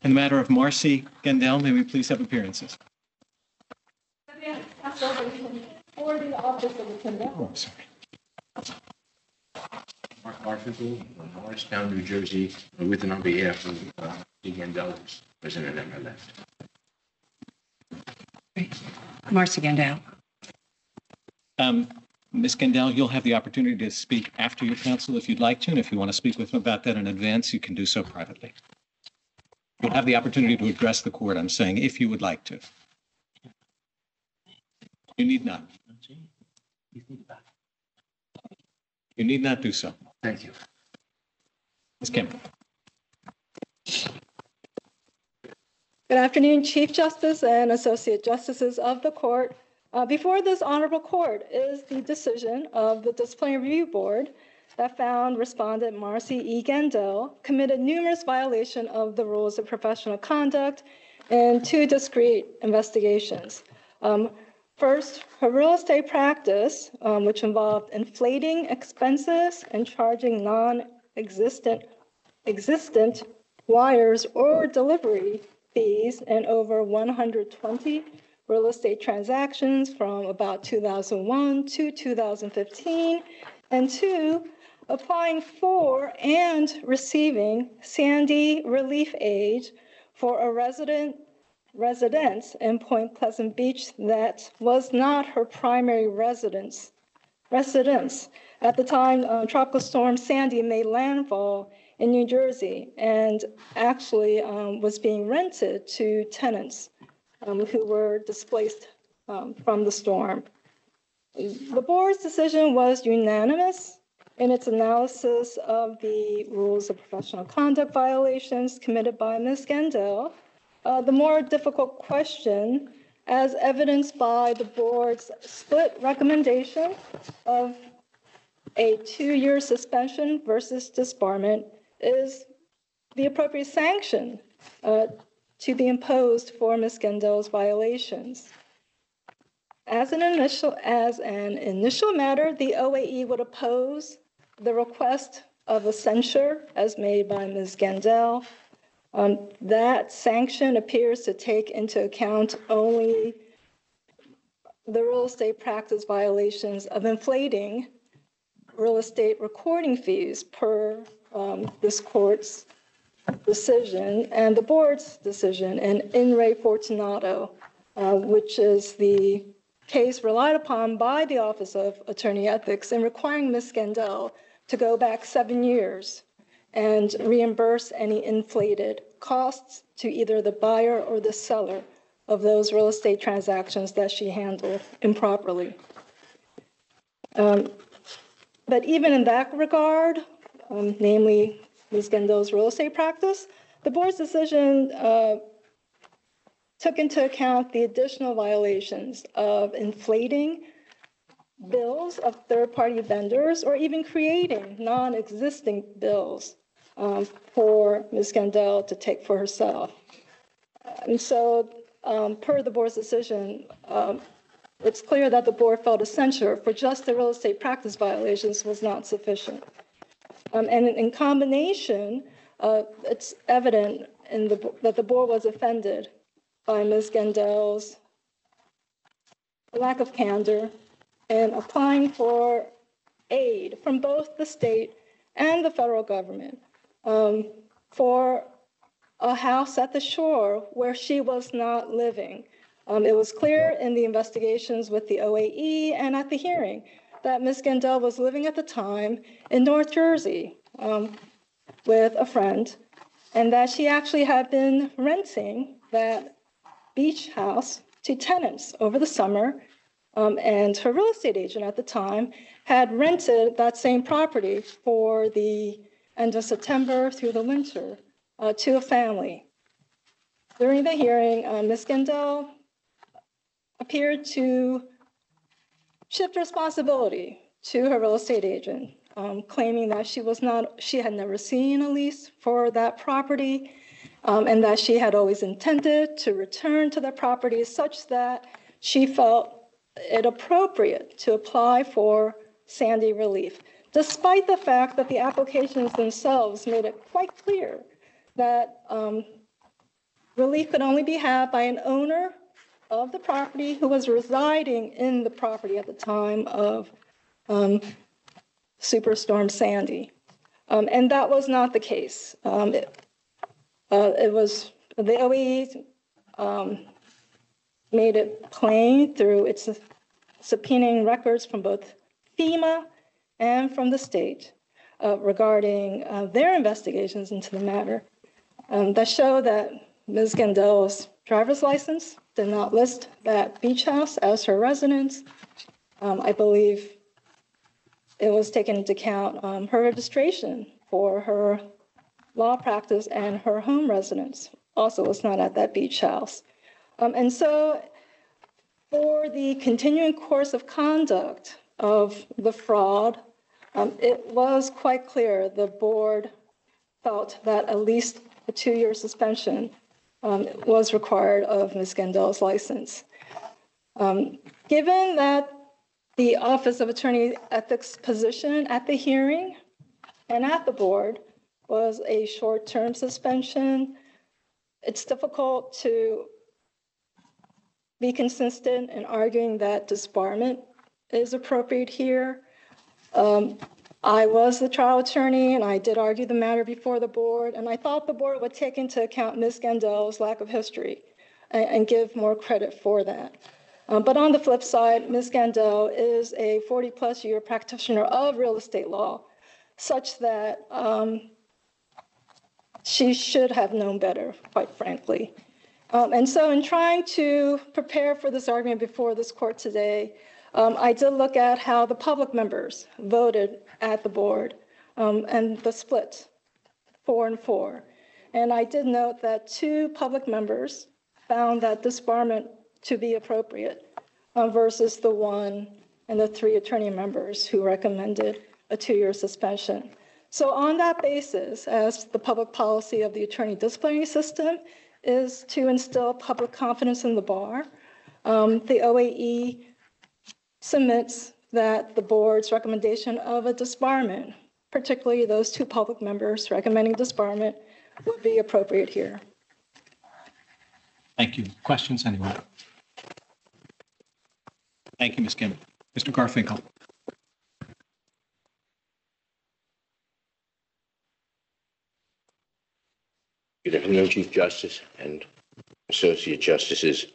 In the matter of Marcy Gendel, may we please have appearances? For the office of the Gendel. Oh, sorry. Mark Garfinkel from Morristown, New Jersey, with and on behalf of the Gendels, President MLS. Marcy Gendel. Ms. Gendel, you'll have the opportunity to speak after your counsel if you'd like to, and if you want to speak with him about that in advance, you can do so privately. You'll have the opportunity to address the court, I'm saying, if you would like to. You need not. You need not do so. Thank you. Ms. Campbell. Good afternoon, Chief Justice and Associate Justices of the court. Before this honorable court is the decision of the Disciplinary Review Board that found respondent Marcy E. Gendel committed numerous violations of the rules of professional conduct in two discrete investigations. First, her real estate practice, which involved inflating expenses and charging non-existent wires or delivery fees in over 120 real estate transactions from about 2001 to 2015, and two, applying for and receiving Sandy relief aid for a residence in Point Pleasant Beach that was not her primary residence. At the time, Tropical Storm Sandy made landfall in New Jersey and actually was being rented to tenants who were displaced from the storm. The board's decision was unanimous in its analysis of the rules of professional conduct violations committed by Ms. Gendel. The more difficult question, as evidenced by the board's split recommendation of a 2-year suspension versus disbarment, is the appropriate sanction to be imposed for Ms. Gendel's violations. As an initial matter, the OAE would oppose the request of a censure as made by Ms. Gendel. That sanction appears to take into account only the real estate practice violations of inflating real estate recording fees per this court's decision and the board's decision in re Fortunato, which is the case relied upon by the Office of Attorney Ethics in requiring Ms. Gendel to go back 7 years and reimburse any inflated costs to either the buyer or the seller of those real estate transactions that she handled improperly. But even in that regard, namely Ms. Gendel's real estate practice, the board's decision took into account the additional violations of inflating bills of third-party vendors or even creating non-existing bills for Ms. Gendel to take for herself. And so per the board's decision, it's clear that the board felt a censure for just the real estate practice violations was not sufficient. And in combination, it's evident that the board was offended by Ms. Gendel's lack of candor in applying for aid from both the state and the federal government for a house at the shore where she was not living. It was clear in the investigations with the OAE and at the hearing that Ms. Gendel was living at the time in North Jersey with a friend, and that she actually had been renting that beach house to tenants over the summer, and her real estate agent at the time had rented that same property for the end of September through the winter to a family. During the hearing, Ms. Gendel appeared to shift responsibility to her real estate agent, claiming that she had never seen a lease for that property, and that she had always intended to return to the property such that she felt it appropriate to apply for Sandy relief, despite the fact that the applications themselves made it quite clear that relief could only be had by an owner of the property who was residing in the property at the time of Superstorm Sandy. And that was not the case. It was the OAE made it plain through its subpoenaing records from both FEMA and from the state regarding their investigations into the matter that show that Ms. Gendel's driver's license did not list that beach house as her residence. I believe it was taken into account her registration for her law practice and her home residence also was not at that beach house. And so for the continuing course of conduct of the fraud, it was quite clear the board felt that at least a 2-year suspension was required of Ms. Gendel's license. Given that the Office of Attorney Ethics position at the hearing and at the board was a short-term suspension, it's difficult to be consistent in arguing that disbarment is appropriate here. I was the trial attorney and I did argue the matter before the board, and I thought the board would take into account Ms. Gendel's lack of history and give more credit for that. But on the flip side, Ms. Gendel is a 40-plus year practitioner of real estate law, such that she should have known better, quite frankly. And so in trying to prepare for this argument before this court today, I did look at how the public members voted at the board and the split, 4 and 4. And I did note that 2 public members found that disbarment to be appropriate versus the 1 and the 3 attorney members who recommended a 2-year suspension. So on that basis, as the public policy of the attorney disciplinary system is to instill public confidence in the bar, the OAE submits that the board's recommendation of a disbarment, particularly those 2 public members recommending disbarment, would be appropriate here. Thank you. Questions, anyone? Thank you, Ms. Kim. Mr. Garfinkel. Good afternoon, Chief Justice and Associate Justices.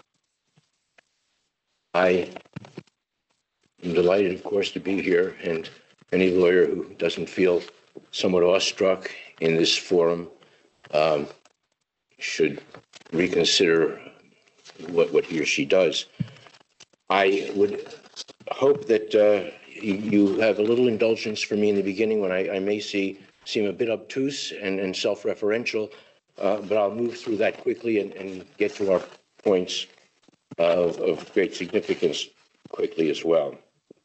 I am delighted, of course, to be here, and any lawyer who doesn't feel somewhat awestruck in this forum should reconsider what he or she does. I would hope that you have a little indulgence for me in the beginning when I may seem a bit obtuse and self-referential, but I'll move through that quickly and get to our points of great significance quickly as well.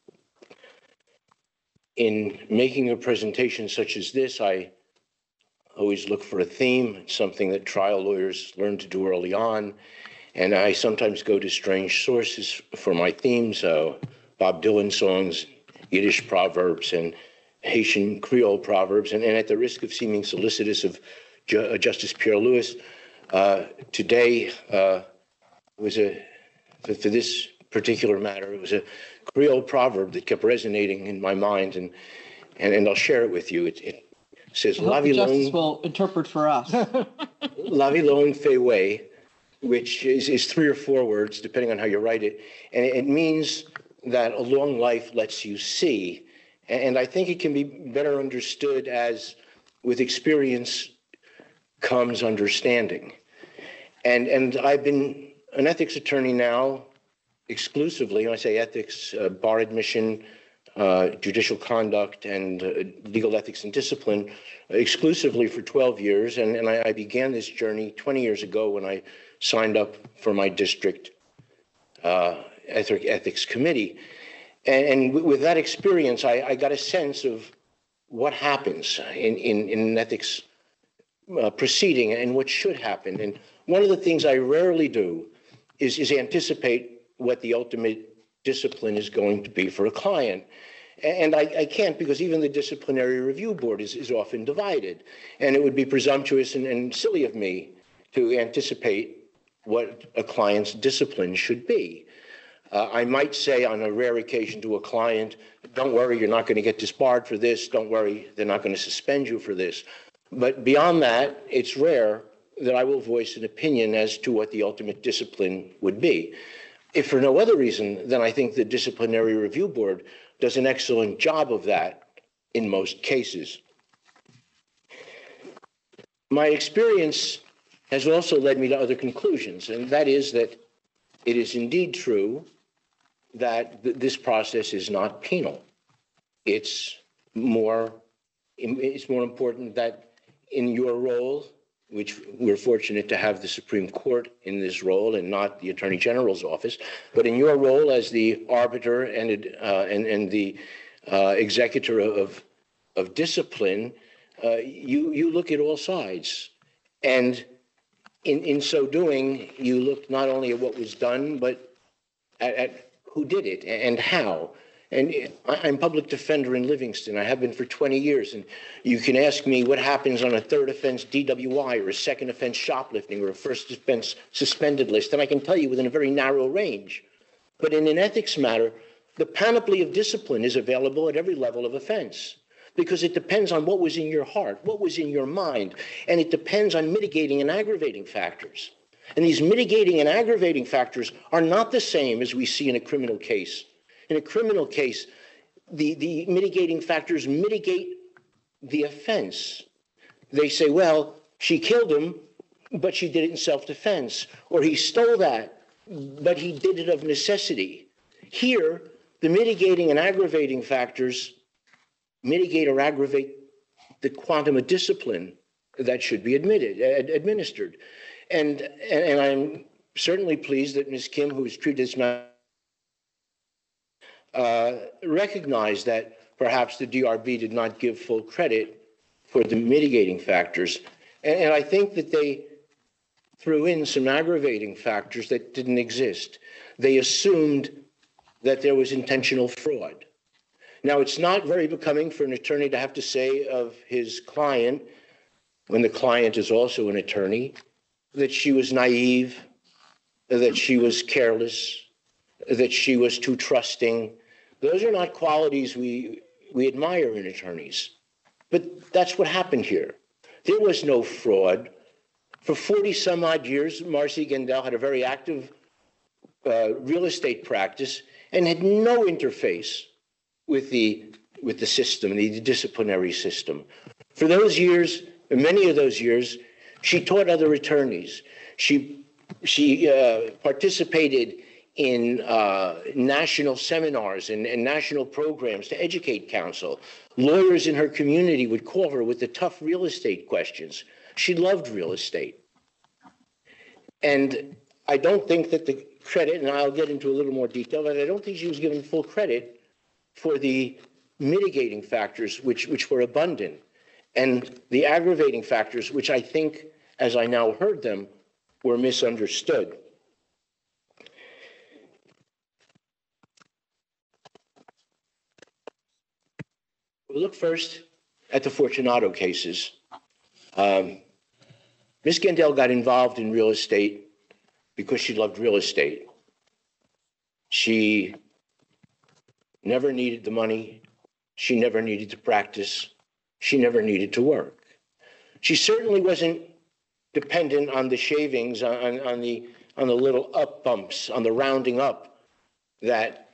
In making a presentation such as this, I always look for a theme, something that trial lawyers learn to do early on, and I sometimes go to strange sources for my themes, Bob Dylan songs, Yiddish proverbs, and Haitian Creole proverbs, and at the risk of seeming solicitous of Justice Pierre Lewis, today was for this particular matter, it was a Creole proverb that kept resonating in my mind, and I'll share it with you. It says, "La vie longue." Justice will interpret for us. "La vie longue fait way," which is 3 or 4 words, depending on how you write it, and it means that a long life lets you see. And I think it can be better understood as with experience comes understanding. And I've been an ethics attorney now exclusively, when I say ethics, bar admission, judicial conduct, and legal ethics and discipline, exclusively for 12 years. And I began this journey 20 years ago when I signed up for my district ethics committee. And with that experience, I got a sense of what happens in an ethics proceeding and what should happen. And one of the things I rarely do is anticipate what the ultimate discipline is going to be for a client. And I can't, because even the disciplinary review board is often divided. And it would be presumptuous and silly of me to anticipate what a client's discipline should be. I might say on a rare occasion to a client, don't worry, you're not going to get disbarred for this. Don't worry, they're not going to suspend you for this. But beyond that, it's rare that I will voice an opinion as to what the ultimate discipline would be. If for no other reason, then I think the Disciplinary Review Board does an excellent job of that in most cases. My experience has also led me to other conclusions, and that is that it is indeed true that this process is not penal. It's more important that in your role, which we're fortunate to have the Supreme Court in this role and not the Attorney General's office, but in your role as the arbiter and the executor of discipline, you look at all sides. And in so doing, you look not only at what was done, but at who did it and how. And I'm public defender in Livingston. I have been for 20 years. And you can ask me what happens on a third offense DWI or a second offense shoplifting or a first offense suspended list. And I can tell you within a very narrow range. But in an ethics matter, the panoply of discipline is available at every level of offense, because it depends on what was in your heart, what was in your mind, and it depends on mitigating and aggravating factors. And these mitigating and aggravating factors are not the same as we see in a criminal case. In a criminal case, the mitigating factors mitigate the offense. They say, well, she killed him, but she did it in self-defense, or he stole that, but he did it of necessity. Here, the mitigating and aggravating factors mitigate or aggravate the quantum of discipline that should be administered. And I'm certainly pleased that Ms. Kim, who was treated as matter, recognized that perhaps the DRB did not give full credit for the mitigating factors. And I think that they threw in some aggravating factors that didn't exist. They assumed that there was intentional fraud. Now, it's not very becoming for an attorney to have to say of his client, when the client is also an attorney, that she was naive, that she was careless, that she was too trusting. Those are not qualities we admire in attorneys. But that's what happened here. There was no fraud. For 40 some odd years, Marcy Gendel had a very active real estate practice and had no interface with the system, the disciplinary system. For those years, many of those years, she taught other attorneys. She participated in national seminars and national programs to educate counsel. Lawyers in her community would call her with the tough real estate questions. She loved real estate. And I don't think that the credit, and I'll get into a little more detail, but I don't think she was given full credit for the mitigating factors, which were abundant, and the aggravating factors, which I think, as I now heard them, were misunderstood. We'll look first at the Fortunato cases. Ms. Gendel got involved in real estate because she loved real estate. She never needed the money. She never needed to practice. She never needed to work. She certainly wasn't dependent on the shavings, on the little up bumps, on the rounding up that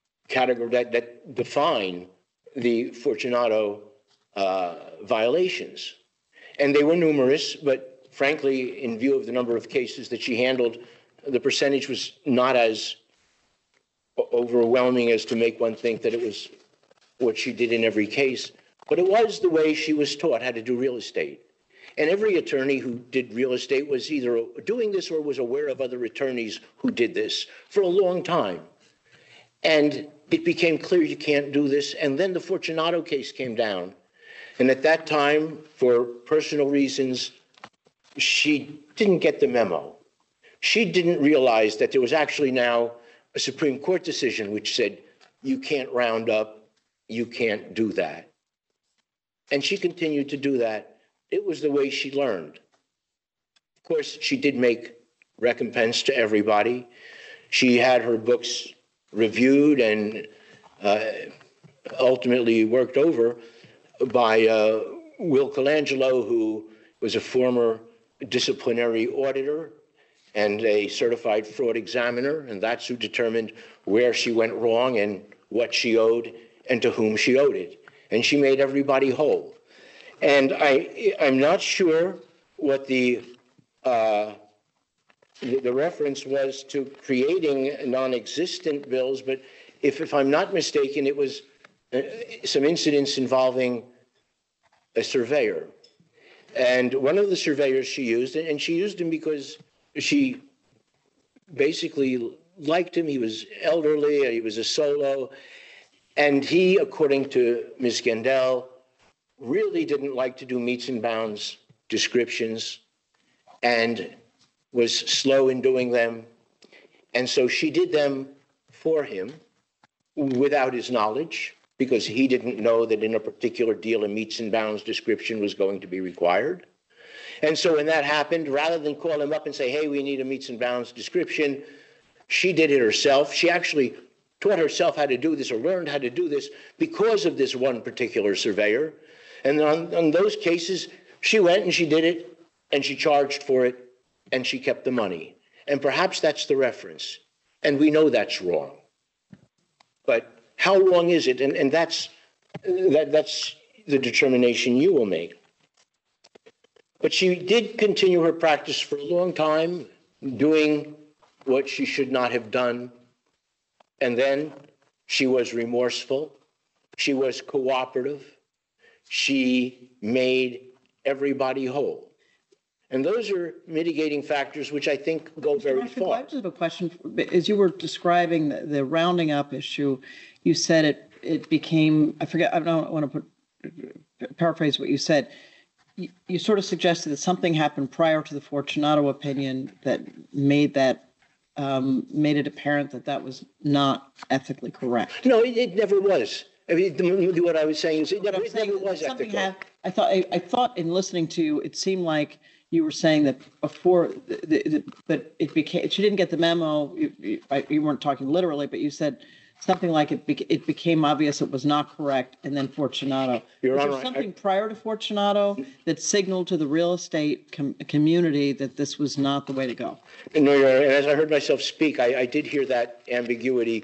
define the Fortunato violations. And they were numerous, but frankly, in view of the number of cases that she handled, the percentage was not as overwhelming as to make one think that it was what she did in every case. But it was the way she was taught how to do real estate. And every attorney who did real estate was either doing this or was aware of other attorneys who did this for a long time. And it became clear you can't do this. And then the Fortunato case came down. And at that time, for personal reasons, she didn't get the memo. She didn't realize that there was actually now a Supreme Court decision which said, you can't round up, you can't do that. And she continued to do that. It was the way she learned. Of course, she did make recompense to everybody. She had her books reviewed and ultimately worked over by Will Colangelo, who was a former disciplinary auditor and a certified fraud examiner, and that's who determined where she went wrong and what she owed and to whom she owed it. And she made everybody whole. And I'm not sure what the reference was to creating non-existent bills, but if I'm not mistaken, it was some incidents involving a surveyor. And one of the surveyors she used, and she used him because she basically liked him. He was elderly, he was a solo, and he, according to Ms. Gendel, really didn't like to do meets and bounds descriptions and was slow in doing them. And so she did them for him without his knowledge, because he didn't know that in a particular deal a meets and bounds description was going to be required. And so when that happened, rather than call him up and say, hey, we need a meets and bounds description, she did it herself. She actually taught herself how to do this, or learned how to do this, because of this one particular surveyor. And on those cases, she went and she did it, and she charged for it, and she kept the money. And perhaps that's the reference. And we know that's wrong. But how wrong is it? And that's the determination you will make. But she did continue her practice for a long time, doing what she should not have done. And then she was remorseful. She was cooperative. She made everybody whole. And those are mitigating factors which I think go very far. I just have a question. As you were describing the rounding up issue, you said it became, I forget, I don't want to paraphrase what you said. You sort of suggested that something happened prior to the Fortunato opinion that made it apparent that that was not ethically correct. No, it never was. I mean, what I was saying is it never was ethical. I thought in listening to you, it seemed like you were saying that before, but it became, she didn't get the memo. You weren't talking literally, but you said something like it became obvious it was not correct, and then Fortunato. Was there something prior to Fortunato that signaled to the real estate community that this was not the way to go? No, Your Honor, and as I heard myself speak, I did hear that ambiguity.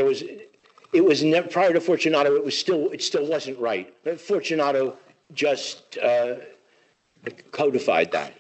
It was never, prior to Fortunato, it still wasn't right. But Fortunato just codified that,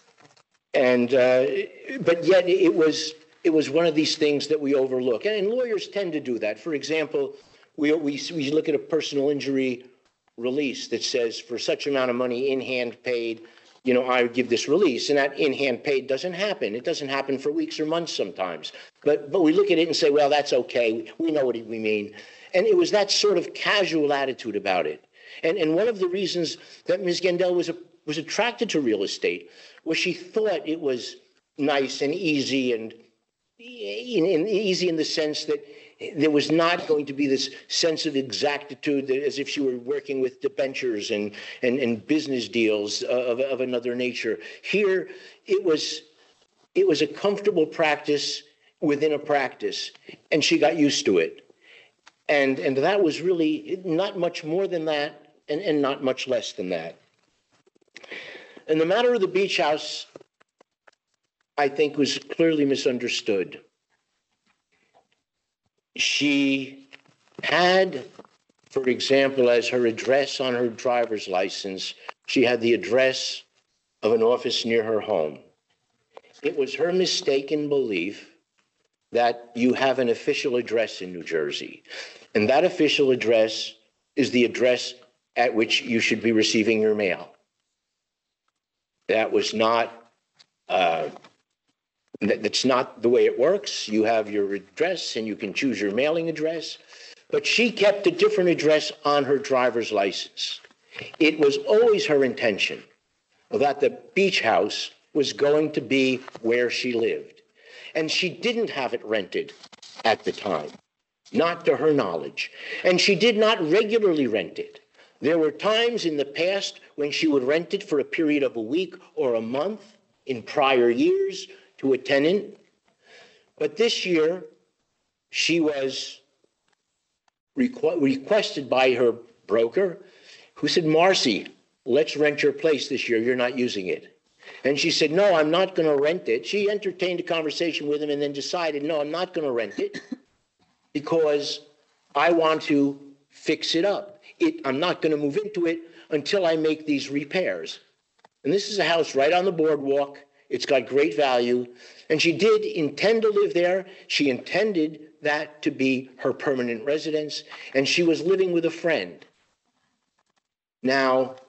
and but yet it was one of these things that we overlook, and lawyers tend to do that. For example, we look at a personal injury release that says for such amount of money in hand paid, I give this release, and that in hand paid doesn't happen. It doesn't happen for weeks or months sometimes. But we look at it and say, well, that's okay. We know what we mean, and it was that sort of casual attitude about it. And one of the reasons that Ms. Gendel was attracted to real estate was she thought it was nice and easy, and easy in the sense that there was not going to be this sense of exactitude as if she were working with debentures and business deals of another nature. Here, it was a comfortable practice within a practice, and she got used to it. And that was really not much more than that, and not much less than that. And the matter of the beach house, I think, was clearly misunderstood. She had, for example, as her address on her driver's license, she had the address of an office near her home. It was her mistaken belief that you have an official address in New Jersey, and that official address is the address at which you should be receiving your mail. That was not, that's not the way it works. You have your address and you can choose your mailing address, but she kept a different address on her driver's license. It was always her intention that the beach house was going to be where she lived. And she didn't have it rented at the time, not to her knowledge. And she did not regularly rent it. There were times in the past when she would rent it for a period of a week or a month in prior years to a tenant. But this year, she was requested by her broker, who said, Marcy, let's rent your place this year. You're not using it. And she said, no, I'm not going to rent it. She entertained a conversation with him and then decided, no, I'm not going to rent it because I want to fix it up. I'm not going to move into it until I make these repairs. And this is a house right on the boardwalk. It's got great value. And she did intend to live there. She intended that to be her permanent residence. And she was living with a friend. Now,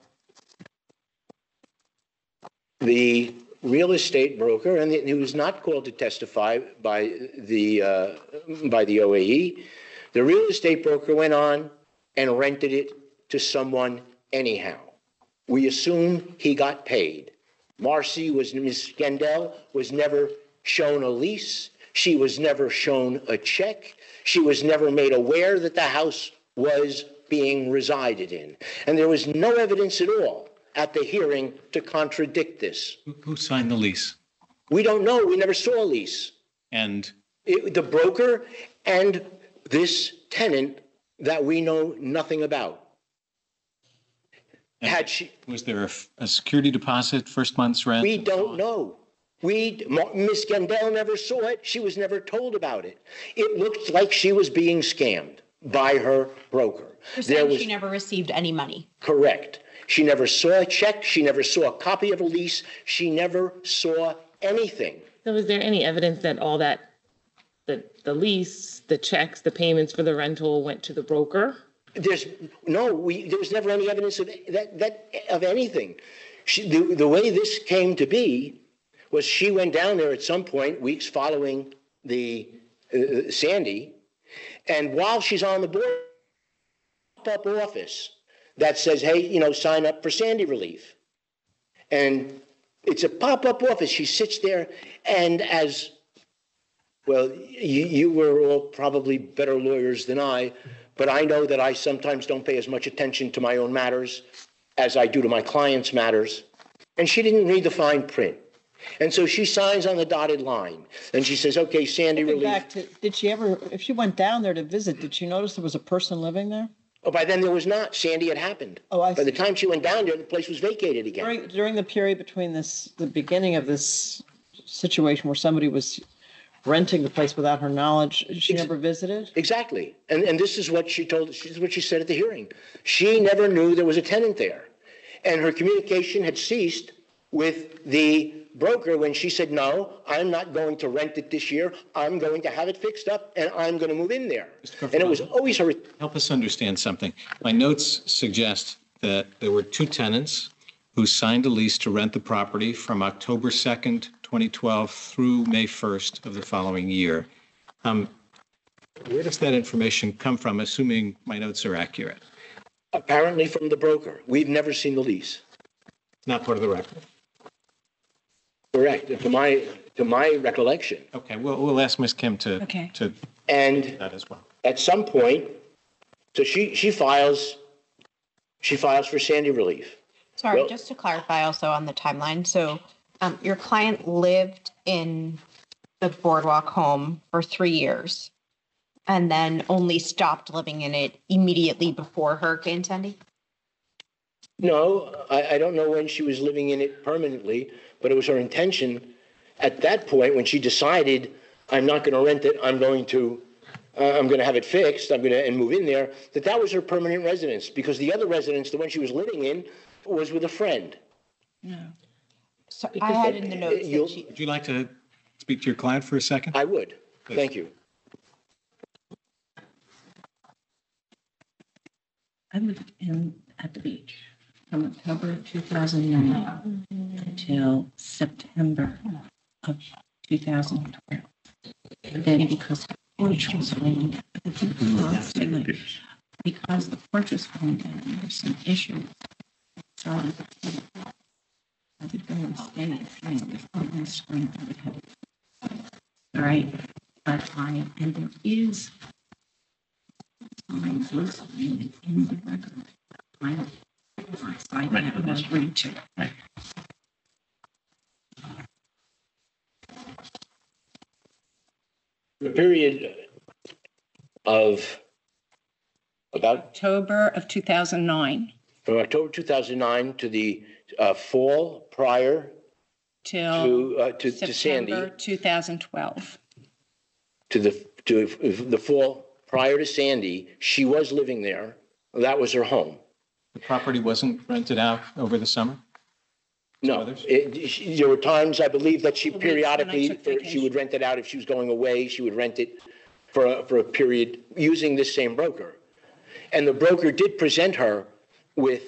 the real estate broker, and he was not called to testify by the OAE, the real estate broker went on and rented it to someone anyhow. We assume he got paid. Ms. Gendel was never shown a lease. She was never shown a check. She was never made aware that the house was being resided in. And there was no evidence at all at the hearing to contradict this. Who signed the lease? We don't know. We never saw a lease. And The broker and this tenant that we know nothing about. was there a security deposit, first month's rent? We don't know. Miss Gendel never saw it. She was never told about it. It looked like she was being scammed by her broker. You're saying she never received any money? Correct. She never saw a check. She never saw a copy of a lease. She never saw anything. So is there any evidence that all that, the lease, the checks, the payments for the rental went to the broker? There was never any evidence of of anything. The way this came to be was she went down there at some point, weeks following the Sandy, and while she's on the board, pop-up office that says, hey, sign up for Sandy relief. And it's a pop-up office. She sits there, and as well, you were all probably better lawyers than I, but I know that I sometimes don't pay as much attention to my own matters as I do to my clients' matters. And she didn't read the fine print. And so she signs on the dotted line. And she says, okay, Sandy relief. Did she ever, if she went down there to visit, did she notice there was a person living there? Oh, by then there was not. Sandy had happened. Oh, I see. By the time she went down there, the place was vacated again. During the period between the beginning of this situation where somebody was renting the place without her knowledge, she never visited? Exactly. And this is what she told, this is what she said at the hearing. She never knew there was a tenant there. And her communication had ceased with the broker when she said, no, I'm not going to rent it this year. I'm going to have it fixed up and I'm going to move in there. And it was always her. Help us understand something. My notes suggest that there were two tenants who signed a lease to rent the property from October 2nd, 2012 through May 1st of the following year. Where does that information come from, assuming my notes are accurate? Apparently from the broker. We've never seen the lease. Not part of the record. Correct. To my recollection. Okay, we'll ask Ms. Kim to And that as well. At some point, so she files for Sandy relief. Sorry, Well- just to clarify also on the timeline. So your client lived in the Boardwalk home for 3 years and then only stopped living in it immediately before Hurricane Sandy? No, I don't know when she was living in it permanently, but it was her intention at that point when she decided, I'm not going to rent it, I'm going to have it fixed, and move in there, that was her permanent residence, because the other residence, the one she was living in, was with a friend. Yeah. So I had in the notes that she... Would you like to speak to your client for a second? I would. Please. Thank you. I lived at the beach from October 2009 until September of 2012. Then because the porch was falling down, because the porch was falling down, there were some issues. So I would go and stay in the spring. I would have it. All right. But and there is signs listed in the record. I that was reaching. The period of about October of 2009 from October 2009 to the fall prior till to Sandy, September 2012. to the fall prior to Sandy, she was living there. That was her home. The property wasn't rented out over the summer? No, others? there were times, I believe, that she The weeks when I periodically, took she vacation. would rent it out if she was going away. She would rent it for a period using this same broker. And the broker did present her with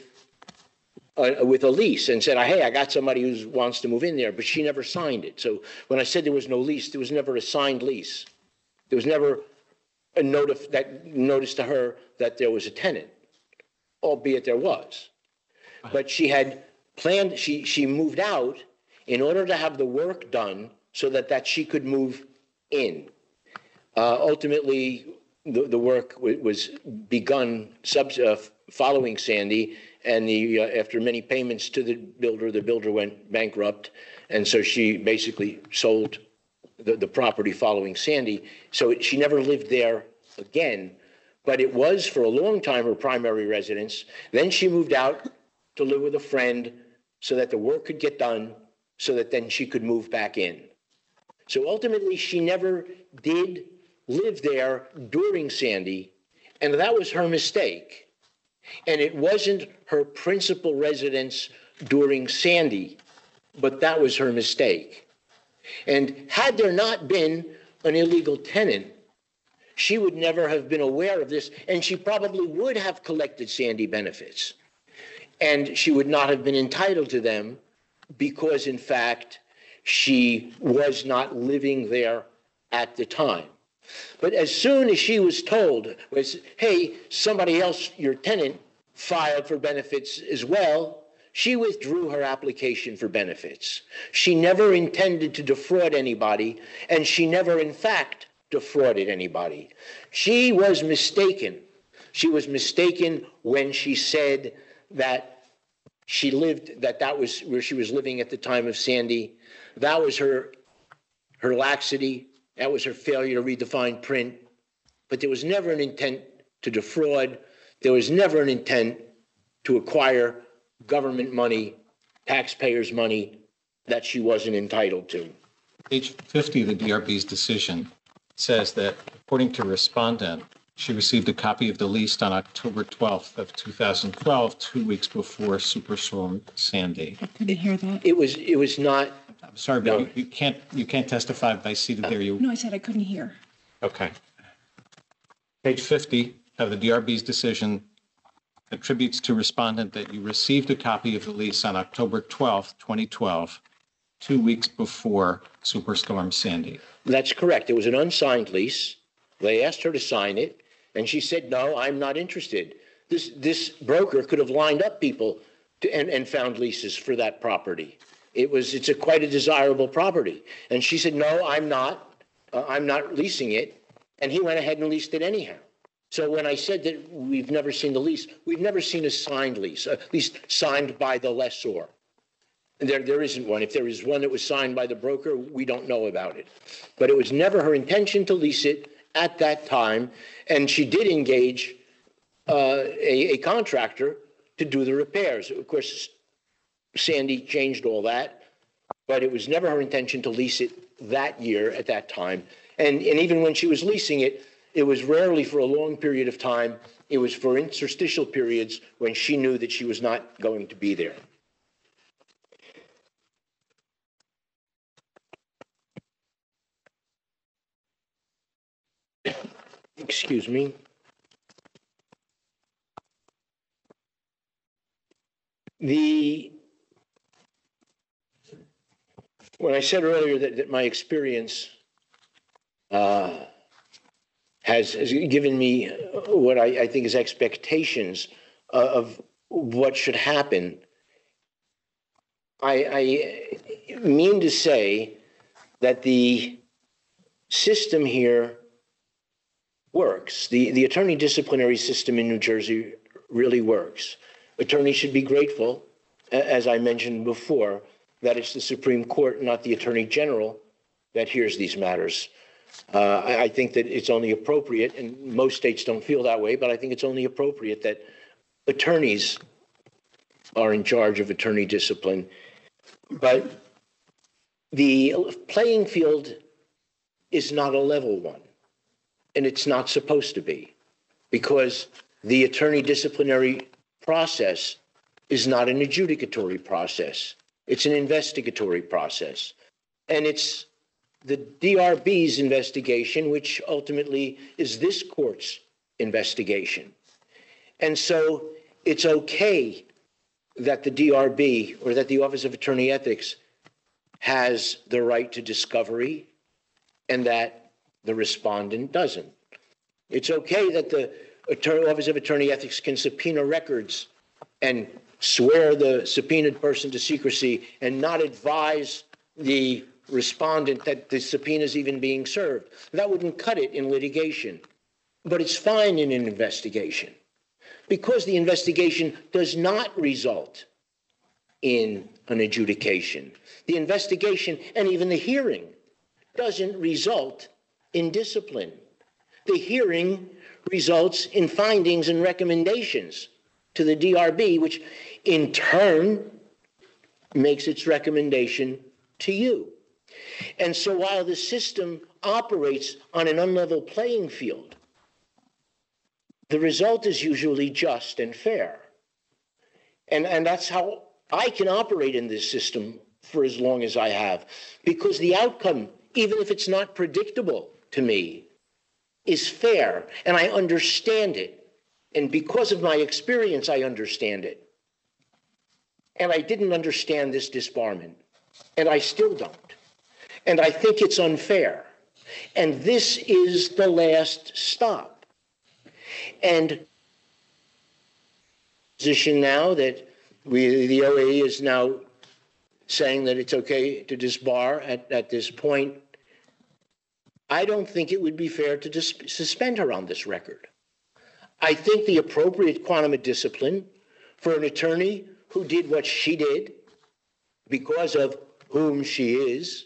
a lease and said, hey, I got somebody who wants to move in there, but she never signed it. So when I said there was no lease, there was never a signed lease. There was never a notice to her that there was a tenant, albeit there was. But she had planned, she moved out in order to have the work done so that she could move in. Ultimately, the work was begun following Sandy, and after many payments to the builder went bankrupt, and so she basically sold the property following Sandy. So she never lived there again, but it was for a long time her primary residence. Then she moved out to live with a friend so that the work could get done, so that then she could move back in. So ultimately, she never did live there during Sandy, and that was her mistake. And it wasn't her principal residence during Sandy, but that was her mistake. And had there not been an illegal tenant, she would never have been aware of this, and she probably would have collected Sandy benefits. And she would not have been entitled to them because, in fact, she was not living there at the time. But as soon as she was told, hey, somebody else, your tenant, filed for benefits as well, she withdrew her application for benefits. She never intended to defraud anybody, and she never, in fact, defrauded anybody. She was mistaken. She was mistaken when she said that that was where she was living at the time of Sandy. That was her laxity. That was her failure to read the fine print. But there was never an intent to defraud. There was never an intent to acquire government money, taxpayers' money that she wasn't entitled to. Page 50 of the DRB's decision says that, according to respondent, she received a copy of the lease on October 12th of 2012, 2 weeks before Superstorm Sandy. I couldn't hear that. It was not. I'm sorry, but you can't testify by seated there. No, I said I couldn't hear. Okay. Page 50 of the DRB's decision attributes to respondent that you received a copy of the lease on October 12th, 2012, 2 weeks before Superstorm Sandy. That's correct. It was an unsigned lease. They asked her to sign it, and she said, no, I'm not interested. This broker could have lined up people and found leases for that property. It's quite a desirable property. And she said, no, I'm not leasing it. And he went ahead and leased it anyhow. So when I said that we've never seen the lease, we've never seen a signed lease, at least signed by the lessor. And there isn't one. If there is one that was signed by the broker, we don't know about it. But it was never her intention to lease it at that time. And she did engage a contractor to do the repairs. Of course, Sandy changed all that, but it was never her intention to lease it that year at that time. And even when she was leasing it, it was rarely for a long period of time. It was for interstitial periods when she knew that she was not going to be there. Excuse me. When I said earlier that my experience has given me what I think is expectations of what should happen, I mean to say that the system here works. The attorney disciplinary system in New Jersey really works. Attorneys should be grateful, as I mentioned before, that it's the Supreme Court, not the Attorney General, that hears these matters. I think that it's only appropriate, and most states don't feel that way, but I think it's only appropriate that attorneys are in charge of attorney discipline. But the playing field is not a level one, and it's not supposed to be, because the attorney disciplinary process is not an adjudicatory process. It's an investigatory process. And it's the DRB's investigation, which ultimately is this court's investigation. And so it's okay that the DRB, or that the Office of Attorney Ethics, has the right to discovery and that the respondent doesn't. It's okay that the Office of Attorney Ethics can subpoena records and swear the subpoenaed person to secrecy and not advise the respondent that the subpoena is even being served. That wouldn't cut it in litigation, but it's fine in an investigation, because the investigation does not result in an adjudication. The investigation and even the hearing doesn't result in discipline. The hearing results in findings and recommendations to the DRB, which in turn makes its recommendation to you. And so while the system operates on an unlevel playing field, the result is usually just and fair. And that's how I can operate in this system for as long as I have, because the outcome, even if it's not predictable to me, is fair, and I understand it. And because of my experience, I understand it. And I didn't understand this disbarment, and I still don't. And I think it's unfair. And this is the last stop. And position now that the OAE is now saying that it's okay to disbar at this point, I don't think it would be fair to suspend her on this record. I think the appropriate quantum of discipline for an attorney who did what she did, because of whom she is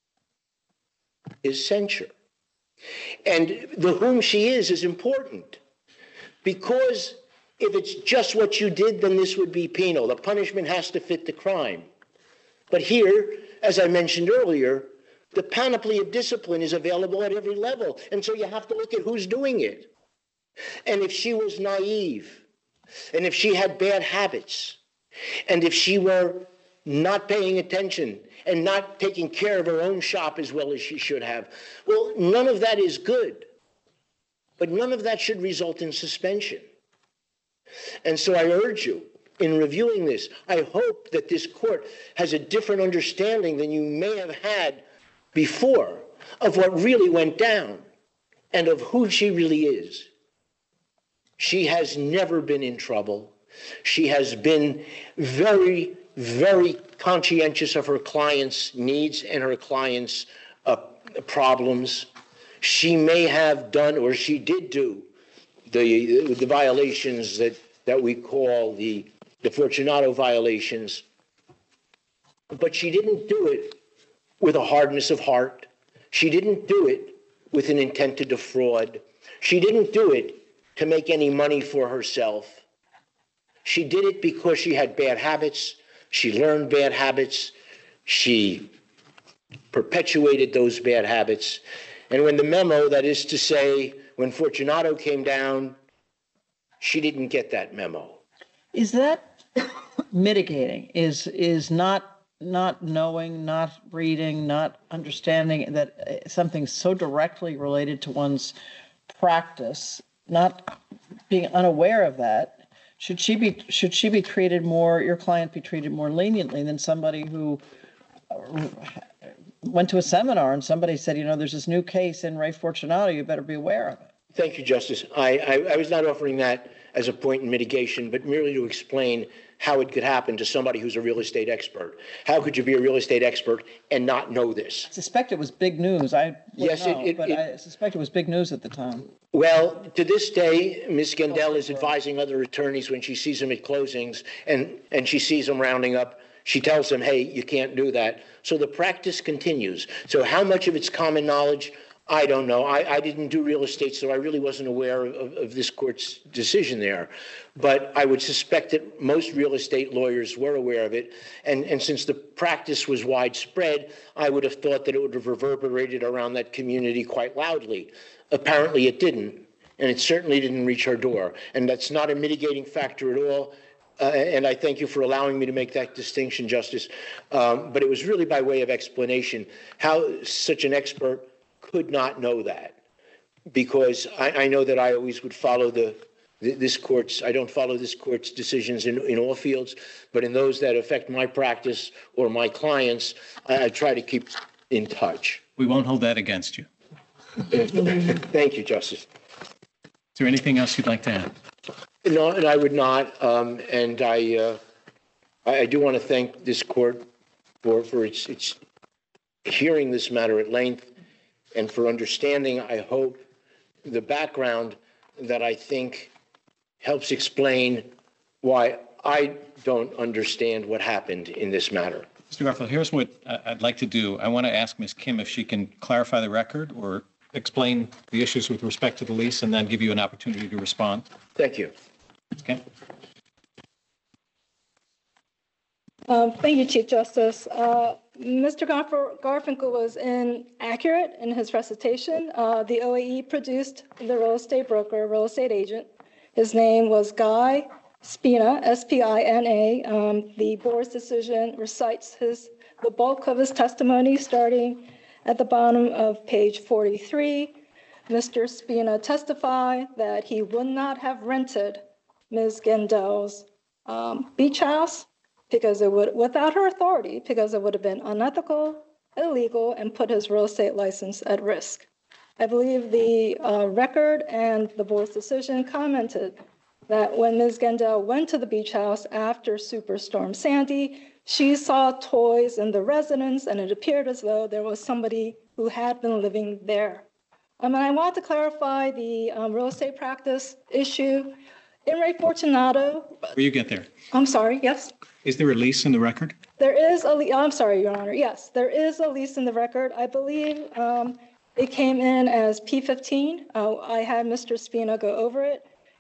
censure. And the whom she is important, because if it's just what you did, then this would be penal. The punishment has to fit the crime. But here, as I mentioned earlier, the panoply of discipline is available at every level. And so you have to look at who's doing it. And if she was naive, and if she had bad habits, and if she were not paying attention and not taking care of her own shop as well as she should have, well, none of that is good. But none of that should result in suspension. And so I urge you, in reviewing this, I hope that this court has a different understanding than you may have had before of what really went down and of who she really is. She has never been in trouble. She has been very, very conscientious of her clients' needs and her clients' problems. She may have done, or she did do, the violations that we call the Fortunato violations, but she didn't do it with a hardness of heart. She didn't do it with an intent to defraud. She didn't do it to make any money for herself. She did it because she had bad habits. She learned bad habits. She perpetuated those bad habits. And when the memo, that is to say, when Fortunato came down, she didn't get that memo. Is that mitigating? Is not knowing, not reading, not understanding that something so directly related to one's practice, not being unaware of that, should she be treated more, your client be treated more leniently than somebody who went to a seminar and somebody said, there's this new case in Ray Fortunato, you better be aware of it? Thank you, Justice. I was not offering that as a point in mitigation, but merely to explain how it could happen to somebody who's a real estate expert. How could you be a real estate expert and not know this? I suspect it was big news. I suspect it was big news at the time. Well, to this day, Ms. Gendel is advising other attorneys when she sees them at closings and she sees them rounding up. She tells them, hey, you can't do that. So the practice continues. So how much of it's common knowledge, I don't know. I didn't do real estate, so I really wasn't aware of this court's decision there. But I would suspect that most real estate lawyers were aware of it. And since the practice was widespread, I would have thought that it would have reverberated around that community quite loudly. Apparently it didn't. And it certainly didn't reach her door. And that's not a mitigating factor at all. And I thank you for allowing me to make that distinction, Justice. But it was really by way of explanation how such an expert could not know that, because I know that I always would follow this court's, I don't follow this court's decisions in all fields, but in those that affect my practice or my clients, I try to keep in touch. We won't hold that against you. Thank you, Justice. Is there anything else you'd like to add? No, and I would not. And I do want to thank this court for its hearing this matter at length, and for understanding, I hope, the background that I think helps explain why I don't understand what happened in this matter. Mr. Garfield, here's what I'd like to do. I want to ask Ms. Kim if she can clarify the record or explain the issues with respect to the lease, and then give you an opportunity to respond. Thank you. Okay. Thank you, Chief Justice. Mr. Garfinkel was inaccurate in his recitation. The OAE produced the real estate broker, real estate agent. His name was Guy Spina, S-P-I-N-A. The board's decision recites the bulk of his testimony starting at the bottom of page 43. Mr. Spina testified that he would not have rented Ms. Gendel's beach house because it would, without her authority, because it would have been unethical, illegal, and put his real estate license at risk. I believe the record and the board's decision commented that when Ms. Gendel went to the beach house after Superstorm Sandy, she saw toys in the residence, and it appeared as though there was somebody who had been living there. And I want to clarify the real estate practice issue. In Ray Fortunato. Before you get there, I'm sorry, yes? is there a lease in the record? There is I'm sorry, Your Honor. Yes, there is a lease in the record. I believe it came in as P15. I had Mr. Spina go over it.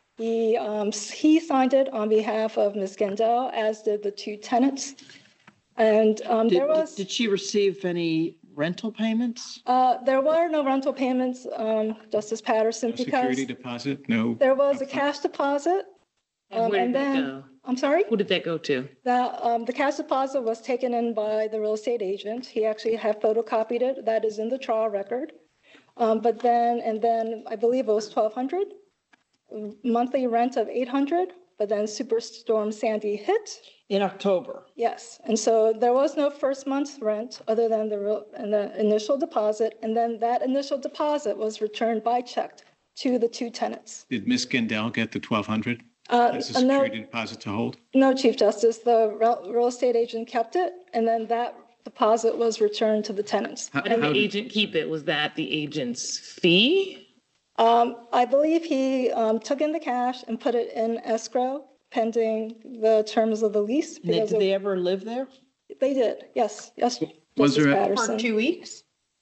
He signed it on behalf of Ms. Gendel, as did the two tenants. And Did she receive any rental payments? There were no rental payments, Justice Patterson, No because security deposit? No. there was a cash deposit. And where And did that then, go? I'm sorry? Who did that go to? The cash deposit was taken in by the real estate agent. He actually had photocopied it. That is in the trial record. But then I believe it was $1,200, monthly rent of $800. But then Superstorm Sandy hit. In October. Yes, and so there was no first month's rent other than the initial deposit, and then that initial deposit was returned by check to the two tenants. Did Ms. Gendel get the $1,200 as a No, security deposit to hold? no, Chief Justice, the real estate agent kept it, and then that deposit was returned to the tenants. How did the agent keep it? Was that the agent's fee? I believe he took in the cash and put it in escrow pending the terms of the lease. Did they ever live there? They did, yes, Was Justice there a- Patterson. For 2 weeks?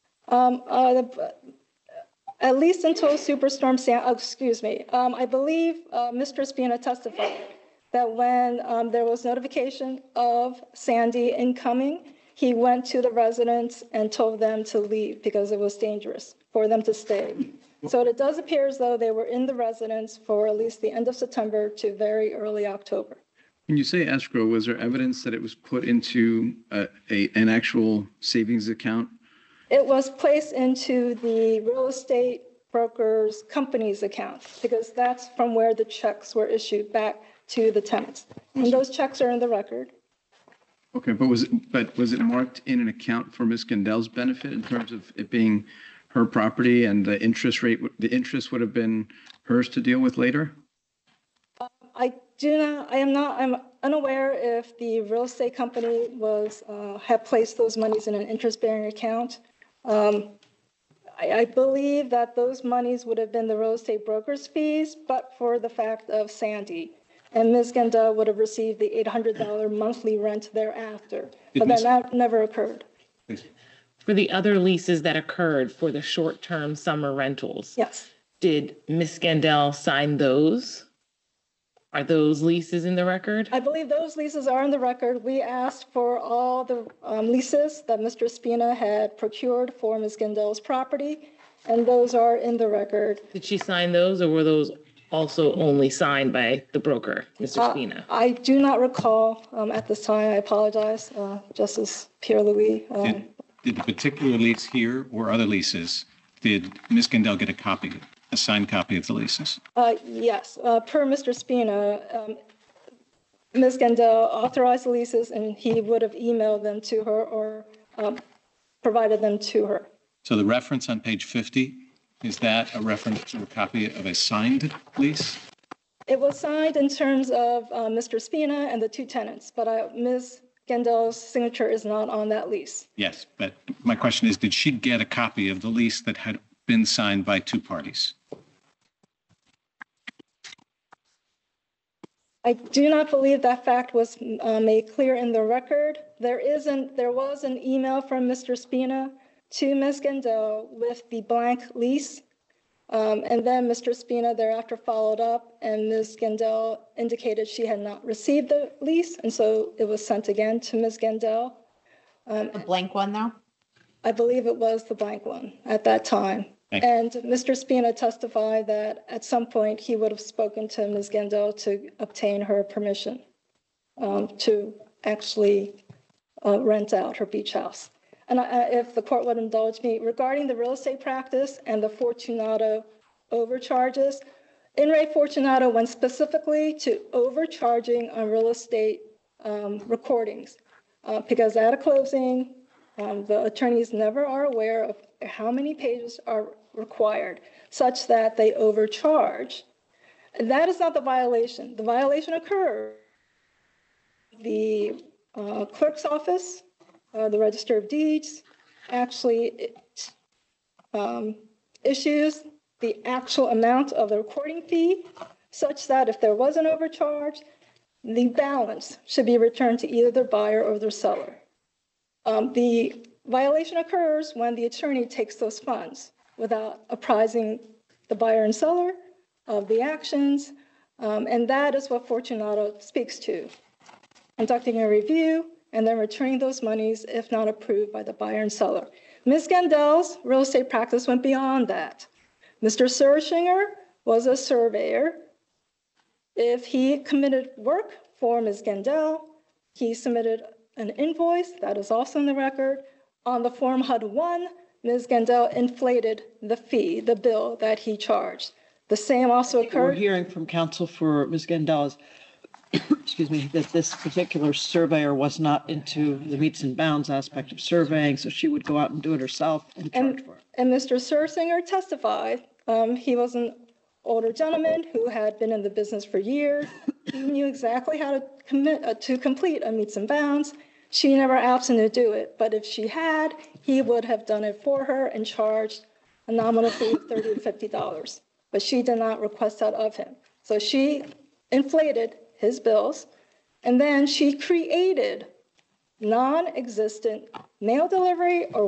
At least until Superstorm Sandy, excuse me. I believe Mr. Spina testified that when there was notification of Sandy incoming, he went to the residents and told them to leave because it was dangerous for them to stay. So it does appear as though they were in the residence for at least the end of September to very early October. When you say escrow, was there evidence that it was put into an actual savings account? It was placed into the real estate broker's company's account because that's from where the checks were issued back to the tenants. And those checks are in the record. Okay, but was it marked in an account for Ms. Gendel's benefit in terms of it being her property and the interest would have been hers to deal with later? I'm unaware if the real estate company had placed those monies in an interest-bearing account. I believe that those monies would have been the real estate broker's fees, but for the fact of Sandy. And Ms. Gendel would have received the $800 monthly rent thereafter. But that never occurred. For the other leases that occurred for the short-term summer rentals, Yes. did Ms. Gendel sign those? Are those leases in the record? I believe those leases are in the record. We asked for all the leases that Mr. Spina had procured for Ms. Gendel's property, and those are in the record. Did she sign those, or were those also only signed by the broker, Mr. Spina? I do not recall at this time. I apologize, Justice Pierre-Louis. Did the particular lease here or other leases, did Ms. Gendel get a signed copy of the leases? Yes, per Mr. Spina, Ms. Gendel authorized the leases, and he would have emailed them to her or provided them to her. So the reference on page 50, is that a reference to a copy of a signed lease? It was signed in terms of Mr. Spina and the two tenants, but Ms. Gendel's signature is not on that lease. Yes, but my question is, did she get a copy of the lease that had been signed by two parties? I do not believe that fact was made clear in the record. There was an email from Mr. Spina to Ms. Gendel with the blank lease. And then Mr. Spina thereafter followed up, and Ms. Gendel indicated she had not received the lease, and so it was sent again to Ms. Gendel. The blank one, though? I believe it was the blank one at that time. And Mr. Spina testified that at some point he would have spoken to Ms. Gendel to obtain her permission to actually rent out her beach house. And if the court would indulge me, regarding the real estate practice and the Fortunato overcharges, In re Fortunato went specifically to overcharging on real estate recordings because at a closing, the attorneys never are aware of how many pages are required, such that they overcharge. That is not the violation. The violation occurred. The clerk's office, the Register of Deeds, actually issues the actual amount of the recording fee, such that if there was an overcharge, the balance should be returned to either the buyer or the seller. The violation occurs when the attorney takes those funds without apprising the buyer and seller of the actions, and that is what Fortunato speaks to. Conducting a review and then returning those monies if not approved by the buyer and seller. Ms. Gendel's real estate practice went beyond that. Mr. Sershinger was a surveyor. If he committed work for Ms. Gendel, he submitted an invoice, that is also in the record. On the Form HUD-1, Ms. Gendel inflated the fee, the bill that he charged. The same also occurred. We're hearing from counsel for Ms. Gendel, excuse me, that this particular surveyor was not into the meets and bounds aspect of surveying, so she would go out and do it herself and charge for it. And Mr. Sershinger testified. He was an older gentleman who had been in the business for years. He knew exactly how to complete a meets and bounds. She never asked him to do it, but if she had, he would have done it for her and charged a nominal fee of $30 to $50. But she did not request that of him. So she inflated his bills, and then she created non-existent mail delivery or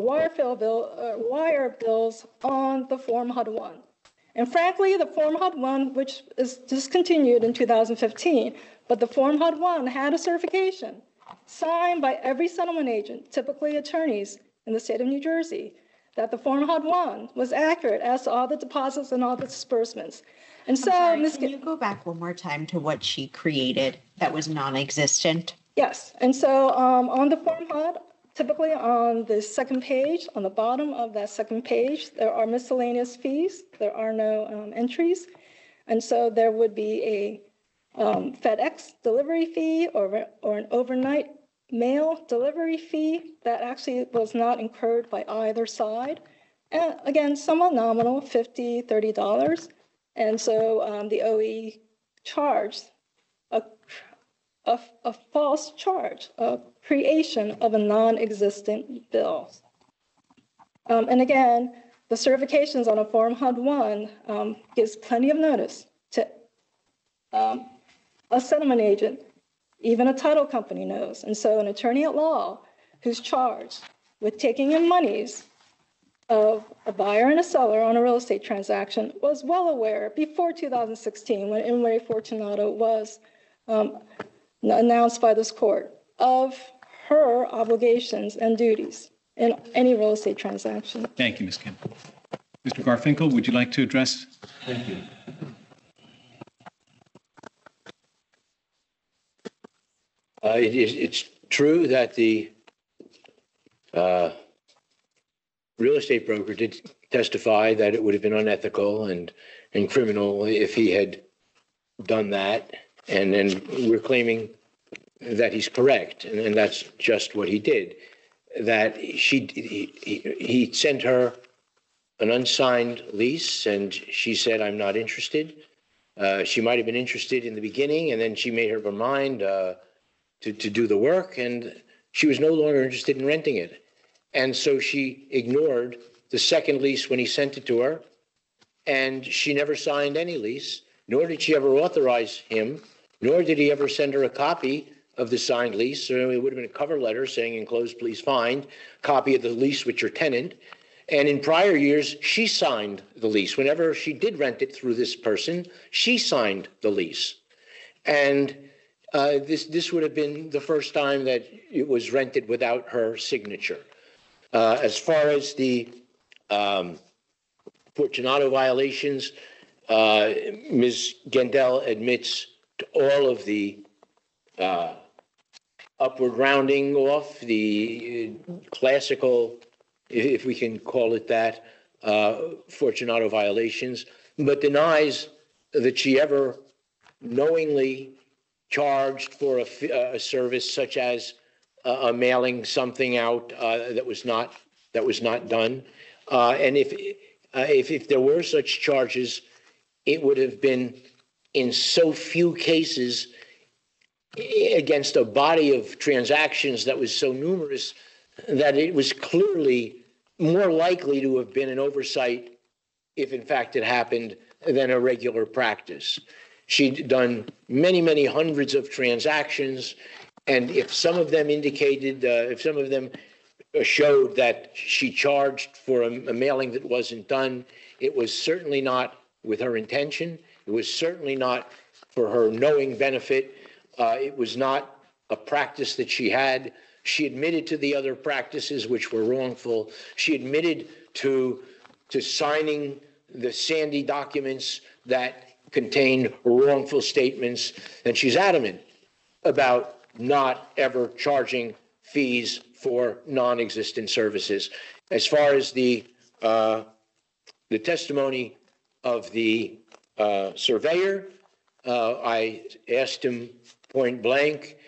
wire bills on the Form HUD-1. And frankly, the Form HUD-1, which is discontinued in 2015, but the Form HUD-1 had a certification signed by every settlement agent, typically attorneys in the state of New Jersey, that the Form HUD-1 was accurate as to all the deposits and all the disbursements. And so, can you go back one more time to what she created that was non-existent? Yes, and so on the Form HUD, typically on the second page, on the bottom of that second page, there are miscellaneous fees. There are no entries. And so there would be a FedEx delivery fee or an overnight mail delivery fee that actually was not incurred by either side. And again, somewhat nominal, $50, $30. And so the OE charged a false charge, a creation of a non-existent bill. And again, the certifications on a Form HUD-1 gives plenty of notice to a settlement agent, even a title company knows. And so an attorney at law who's charged with taking in monies of a buyer and a seller on a real estate transaction was well aware before 2016, when In re Fortunato was announced by this court, of her obligations and duties in any real estate transaction. Thank you, Ms. Kim. Mr. Garfinkel, would you like to address? Thank you. It's true that the real estate broker did testify that it would have been unethical and criminal if he had done that. And then we're claiming that he's correct, and that's just what he did. That he sent her an unsigned lease, and she said, "I'm not interested." She might have been interested in the beginning, and then she made her mind to do the work, and she was no longer interested in renting it. And so she ignored the second lease when he sent it to her, and she never signed any lease, nor did she ever authorize him, nor did he ever send her a copy of the signed lease. So it would have been a cover letter saying, "Enclosed, please find copy of the lease with your tenant." And in prior years, she signed the lease. Whenever she did rent it through this person, she signed the lease. And this would have been the first time that it was rented without her signature. As far as the Fortunato violations, Ms. Gendel admits to all of the upward rounding off, the classical, if we can call it that, Fortunato violations, but denies that she ever knowingly charged for a service such as mailing something out that was not done. And if there were such charges, it would have been in so few cases against a body of transactions that was so numerous that it was clearly more likely to have been an oversight, if in fact it happened, than a regular practice. She'd done many, many hundreds of transactions, and if some of them indicated, if some of them showed that she charged for a mailing that wasn't done, it was certainly not with her intention. It was certainly not for her knowing benefit. It was not a practice that she had. She admitted to the other practices which were wrongful. She admitted to signing the Sandy documents that contained wrongful statements, and she's adamant about not ever charging fees for non-existent services. As far as the testimony of the surveyor, I asked him point blank,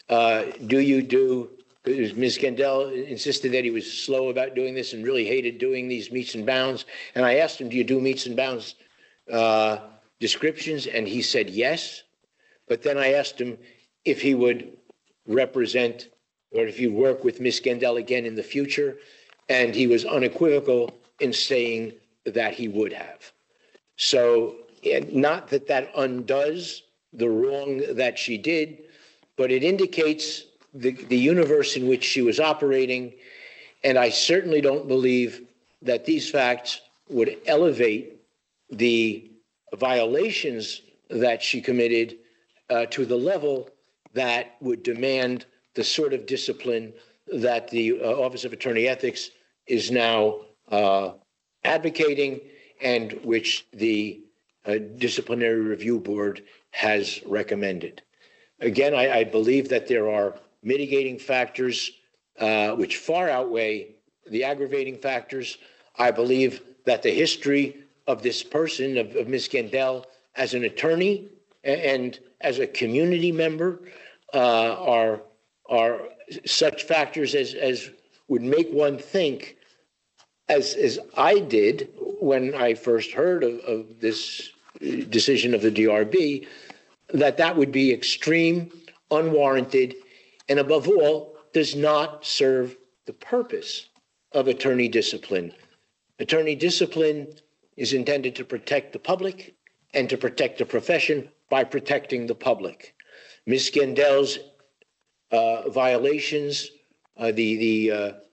Ms. Gendel insisted that he was slow about doing this and really hated doing these meets and bounds. And I asked him, do you do meets and bounds descriptions? And he said yes. But then I asked him if he would represent or if he'd work with Ms. Gendel again in the future. And he was unequivocal in saying that he would have. So not that that undoes the wrong that she did, but it indicates the universe in which she was operating. And I certainly don't believe that these facts would elevate the violations that she committed to the level that would demand the sort of discipline that the Office of Attorney Ethics is now advocating and which the Disciplinary Review Board has recommended. Again, I believe that there are mitigating factors which far outweigh the aggravating factors. I believe that the history of this person, of Ms. Gendel, as an attorney and as a community member are such factors as would make one think, as I did when I first heard of this decision of the DRB, that would be extreme, unwarranted, and above all, does not serve the purpose of attorney discipline. Attorney discipline is intended to protect the public and to protect the profession by protecting the public. Ms. Gendel's violations, the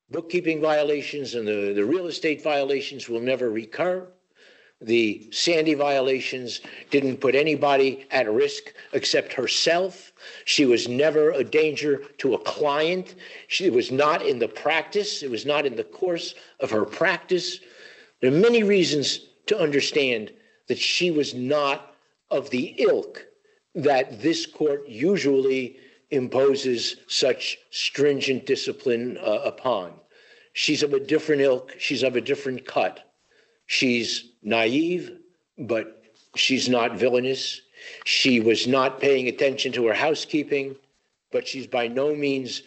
bookkeeping violations and the real estate violations will never recur. The Sandy violations didn't put anybody at risk except herself. She was never a danger to a client. She was not in the practice. It was not in the course of her practice. There are many reasons to understand that she was not of the ilk that this court usually imposes such stringent discipline upon. She's of a different ilk. She's of a different cut. She's naive, but she's not villainous. She was not paying attention to her housekeeping, but she's by no means